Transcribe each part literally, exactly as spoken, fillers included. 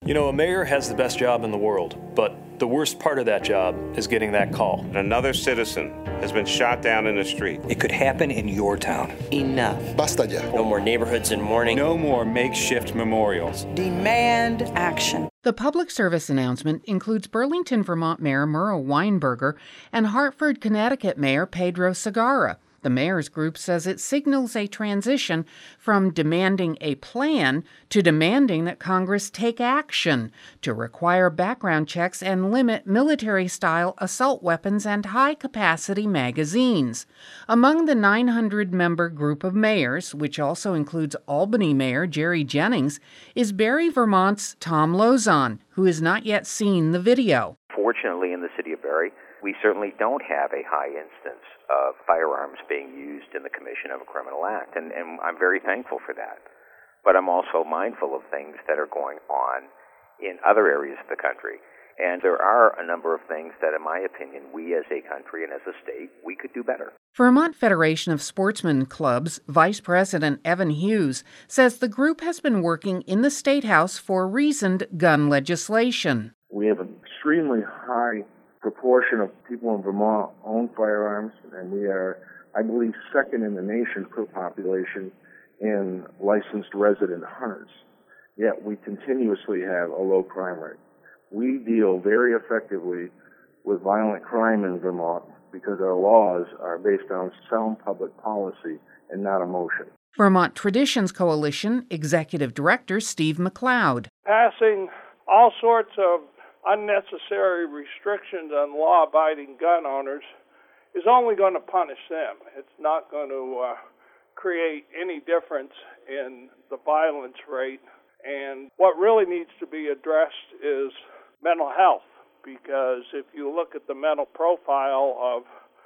You know, a mayor has the best job in the world, but the worst part of that job is getting that call. Another citizen has been shot down in the street. It could happen in your town. Enough. Basta ya. No more neighborhoods in mourning. No more makeshift memorials. Demand action. The public service announcement includes Burlington, Vermont Mayor Murrow Weinberger and Hartford, Connecticut Mayor Pedro Segarra. The mayor's group says it signals a transition from demanding a plan to demanding that Congress take action to require background checks and limit military-style assault weapons and high-capacity magazines. Among the nine hundred member group of mayors, which also includes Albany Mayor Jerry Jennings, is Barre, Vermont's Tom Lauzon, who has not yet seen the video. Fortunately, in the city of Barre, we certainly don't have a high instance of firearms being used in the commission of a criminal act, and, and I'm very thankful for that. But I'm also mindful of things that are going on in other areas of the country, and there are a number of things that, in my opinion, we as a country and as a state, we could do better. Vermont Federation of Sportsmen Clubs Vice President Evan Hughes says the group has been working in the State House for reasoned gun legislation. We have an extremely high proportion of people in Vermont own firearms, and we are, I believe, second in the nation per population in licensed resident hunters. Yet we continuously have a low crime rate. We deal very effectively with violent crime in Vermont because our laws are based on sound public policy and not emotion. Vermont Traditions Coalition Executive Director Steve McLeod. Passing all sorts of unnecessary restrictions on law-abiding gun owners is only going to punish them. It's not going to uh, create any difference in the violence rate. And what really needs to be addressed is mental health, because if you look at the mental profile of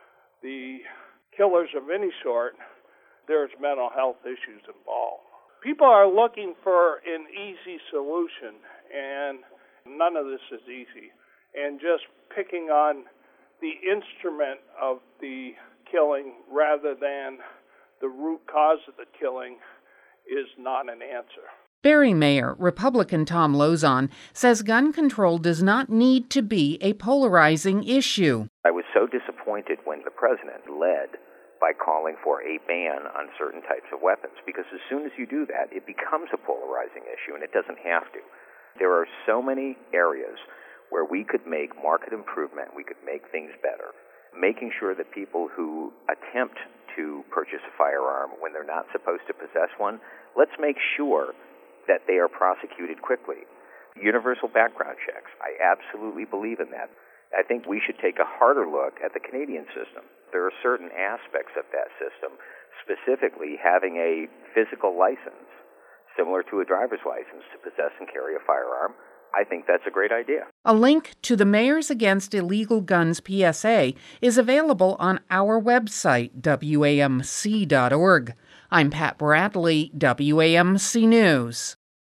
the killers of any sort, there's mental health issues involved. People are looking for an easy solution, and none of this is easy. And just picking on the instrument of the killing rather than the root cause of the killing is not an answer. Barre Mayor, Republican Tom Lauzon, says gun control does not need to be a polarizing issue. I was so disappointed when the president led by calling for a ban on certain types of weapons, because as soon as you do that, it becomes a polarizing issue, and it doesn't have to. There are so many areas where we could make market improvement, we could make things better, making sure that people who attempt to purchase a firearm when they're not supposed to possess one, let's make sure that they are prosecuted quickly. Universal background checks, I absolutely believe in that. I think we should take a harder look at the Canadian system. There are certain aspects of that system, specifically having a physical license, similar to a driver's license, to possess and carry a firearm. I think that's a great idea. A link to the Mayors Against Illegal Guns P S A is available on our website, W A M C dot org. I'm Pat Bradley, W A M C News.